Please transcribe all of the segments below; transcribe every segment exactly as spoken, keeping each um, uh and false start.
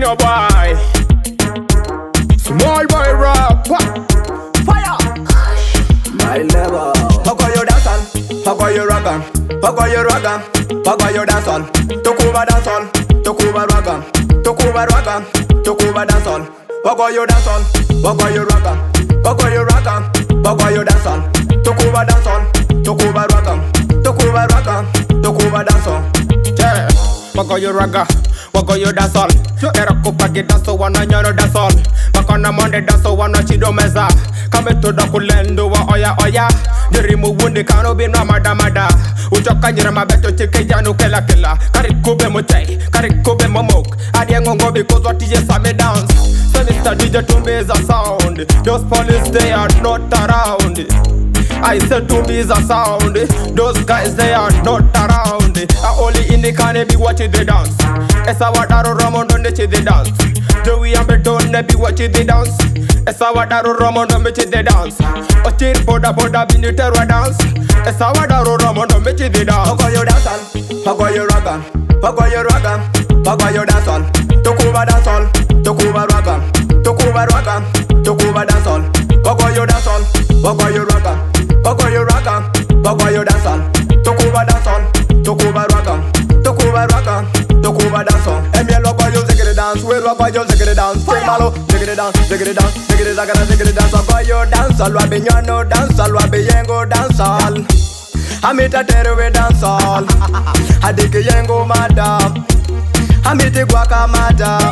your boy. Small boy rap. Fire. My level. Fuck why you dance on, fuck why you rock on, fuck why you rock on, fuck why you dance on. Took over dance on, took over rock on, took over rock on, took over dance on. Fuck why you dance on, fuck why you rock on, fuck why you rock on, fuck why you dance on. Took over dance on, took over rock on, took over rock on, took over dance on. Yeah. Fuck you raga, fuck you dance on. Era kupa ki dance on, nyoro dance on. Bakona monde dance on, chido meza. Kame to da kulendo wa oya oya. Jerimu wundi kano bi na mada mada. Uchoka njira mabeto chike janu kela kela. Kari kube mochai, kari kube momok. Adi ngongo because what is same dance. So Mister D J to me is a sound. Those police they are not around. I said to me is a sound. Those guys they are not around. I only in the can be watching the dance. Esa wadaro Ramon don't they dance. Joey and Beton they be watching the dance. Esa wadaro Ramon don't they dance. Ochir boda boda be the terror dance. Esa wadaro Ramon don't they dance. Fuck why you dance on, fuck why you rock on, fuck why you rock on, fuck why you dance on. Took over dance on, took over rock on, took over rock on, took over dance on. Fuck why you dance on, fuck why you rock on. Fuck why you rock on, fuck why you dance on. Took over dance on, took over rock on, took over rock on, took over dance on. And me look why you zig it dance, we look why you zig it dance. Say malo, zig it dance, zig it dance, zig it zagara, zig it dance. Fuck why you dance all, wabi nyano dance all, wabi yengo dance all. Amita teruwe dance all, adiki yengo madam, amiti guaka madam.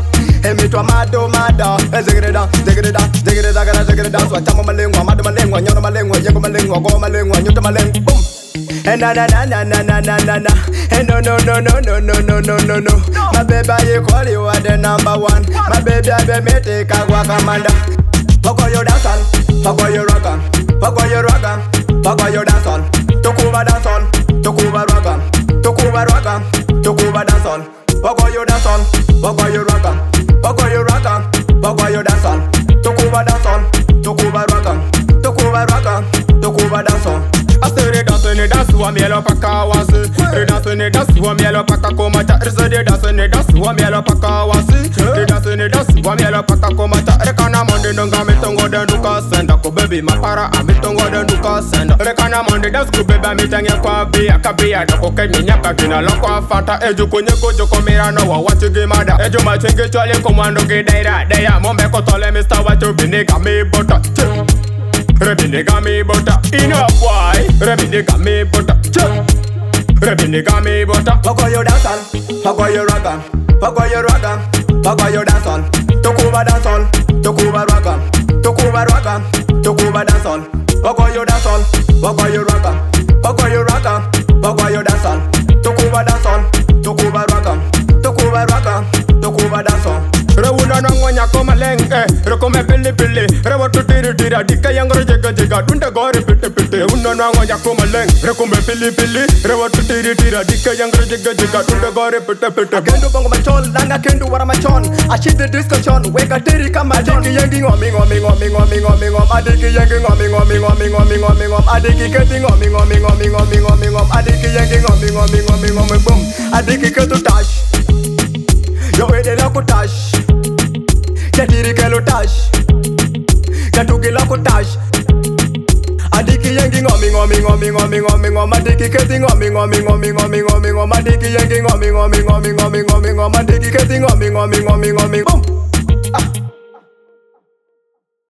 Emi to mado mada, zig it down, zig it down, zig it zagara, zig it down. So chama malengwa, mado malengwa, nyono malengwa, yengo malengwa, go malengwa, nyuta malengwa, boom. And na na na na na na na na na. And no no no no no no no no no no. My baby, I call you are the number one. My baby, I be me take a walk Amanda. Fuck why you dance on, fuck why you rock on, fuck why you rock on, fuck why you dance on. Took over dance on, took over rock on, took over rock on, took over dance on. Fuck why you dance on, fuck why you rock on. Fuck why you rock on, fuck why you dance on. Took over dance on, took over rock on, took over rock on, took over dance on. I say they dance and they dance to a mielo paka wasi. They dance and they dance to a mielo paka komata. They they dance and they dance to a mielo paka wasi. They dance and they dance to a mielo paka komata. Rekana monde nonga mitongo de nuka senda ko baby mapara amitongo de nuka senda. Rekana monde dance ko baby mitange kwa bi akabia doko ke minyaka kina lokwa fanta eju konye ko joko mira no wa wachi ge mada. Eju ma chenge chale komando ge daira daira mo me ko tole Mister Wacho biniga me bota. Rebi nigga me butter, enough boy. Rebi nigga me butter, Rebi nigga me butter. Fuck why you dance on, fuck why you rock on, fuck why you rock on, fuck why you dance on. Took over dance on, took over rock on, took over rock on, took over dance on. Fuck why you dance on, fuck why you rock on, fuck why you rock on, fuck why you dance on. Took over dance on, took over rock on, took over rock on, took over dance on. Rewuna na ngonya koma leng eh rekome pili pili rewo to tiri tira dika yangro jega jega dunda gore pite pite Rewuna na ngonya koma leng rekome pili pili rewo to tiri tira dika yangro jega jega dunda gore pite pite Kendo bongo machon langa kendo wara machon achi the discussion weka tiri kama diki yangi ngomi ngomi ngomi ngomi ngomi ngomi adiki yangi ngomi ngomi ngomi ngomi ngomi ngomi adiki keti ngomi ngomi ngomi ngomi ngomi ngomi adiki yangi ngomi ngomi ngomi ngomi boom adiki ketu tash yo ede lako tash Ketiri kelo tash Ketugi lako tash Adiki yengi ngomi ngomi ngomi ngomi ngomi ngomi Adiki keti ngomi ngomi ngomi ngomi ngomi ngomi Adiki yengi ngomi ngomi ngomi ngomi ngomi ngomi Adiki keti ngomi ngomi ngomi ngomi Boom